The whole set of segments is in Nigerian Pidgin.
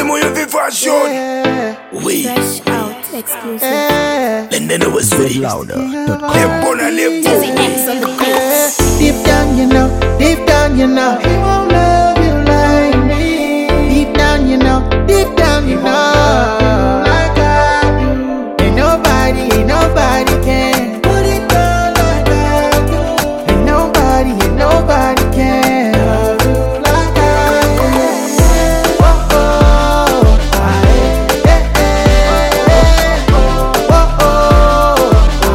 Moyo Vivation. We Fresh out exclusive. and then I was very louder. Dizzy X on the beat. Deep down, deep down, he won't love you like me. Deep down, deep down, like I do. Ain't nobody can put it down like I do. Ain't nobody can love you like I do. Oh, oh, oh, oh,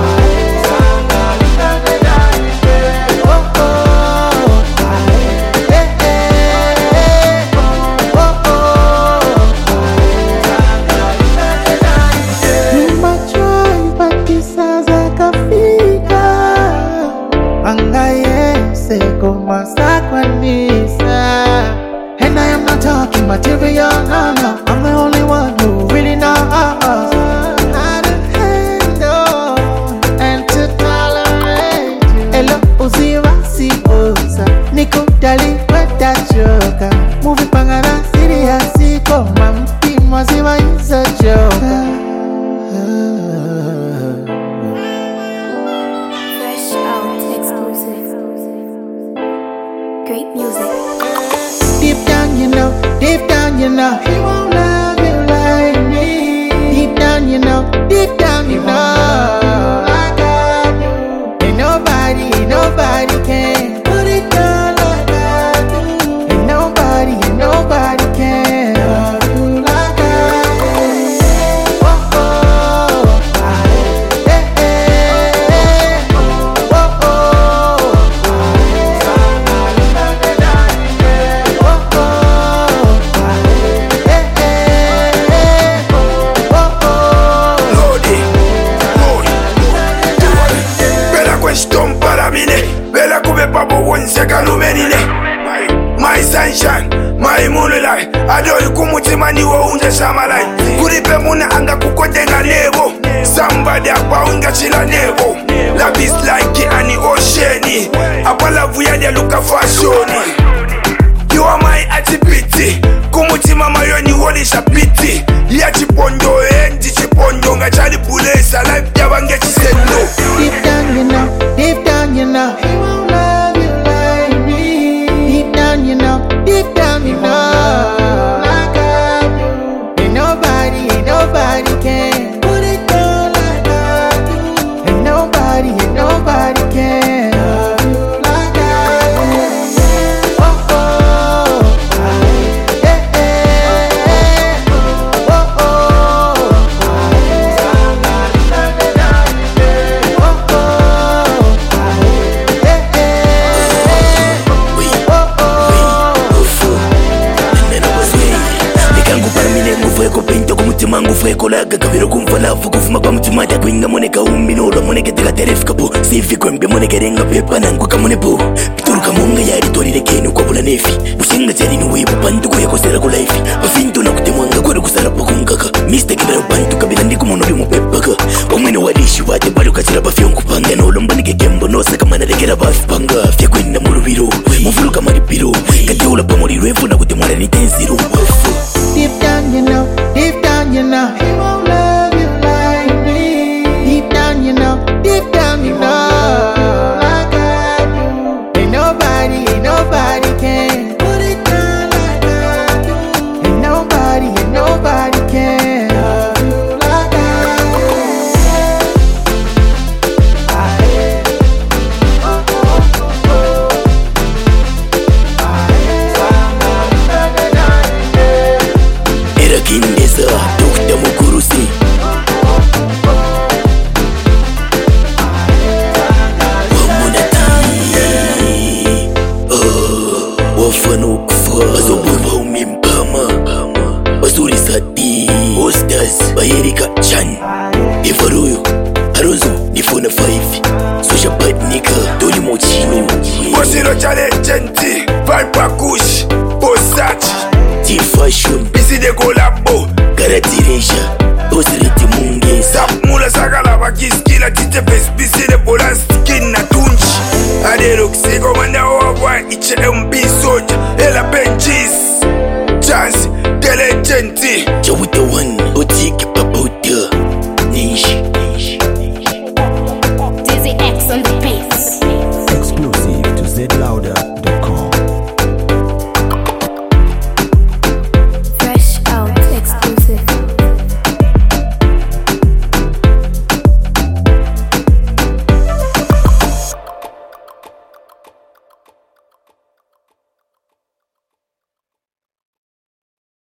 and I am not talking material, no. I'm the only one who really knows how to handle and to tolerate you. Hello, Uziwa, si osa Nico, dali, weta choka Movie pangana, serious, si koma Mpimo, ziwa, is a joker. Fresh out exclusive. Great music. Deep down, he won't love you like me. Deep down, like I do. Ain't nobody can put it down like I do. Ain't nobody can love you like I do. Oh, oh, oh, oh, Question para mine, bella come papo one second umenine. My sunshine, my moonlight. Adore kumutima ni wo unja shamalai. Kuripe muna anga kukotenga nebo. Somebody akwa unga chila nebo. Love is like ani oceani. Apala vuya dia luka fashoni. You are my atipiti. Kumutima mayo ni woli shapiti. Ya chipondo endi chipondo nga chali pulesa. Life jabange chisendo. deep down, he won't love you like me. Deep down, like I do. Ain't nobody can put it down like I do. Ain't nobody can love you like I do. Oh, oh, oh, oh. Mangu fue colaga kabiro kumfalafu kufuma kwa mtumata kwinga moneka umbinola moneke teka terefika po sifi kwembe moneke renga pepa nangu kamone po pituru kamonga yari torire kenu kwa bula nefi bushinga jari ni webu pantu kuya kosera kulaifi bafintu na kutemwanga kwa kusara po kumkaka miste kibero pantu kabila ndiku monori mupepaka wamwene wadishi wate bado kachira bafyonku panga na ulomba nike kembo nosa kama narekera bafi panga fya kwenda murubiro mufuru kama ripiro katiula pa mori refu na kutemwara ni tenziru Deep down, he won't love you like me. Deep down, like I do. Ain't nobody can put it down like I do. Ain't nobody can love you like I Kindeza, Dr. Mukurusi. Wamunati wafano kufa bazobuva umimpama basuri sati Ostas Bayerika Chan Evaruyo Arozo Nifona 5 Sosha Patnika Tony Mochino Bosiro chale genti Valpakush Bosachi T-Fashion Bisi de Golabo Garatiresha Bosiriti Mungesa Sap mula sagala bakiskila Tite pes bisi de bolan skin na tunchi Adero kisego manda owa iche mbi soja Ela Benjis Chance the legend. Joe the one, Otiki Paputa. Niche. Dizzy X on the beat.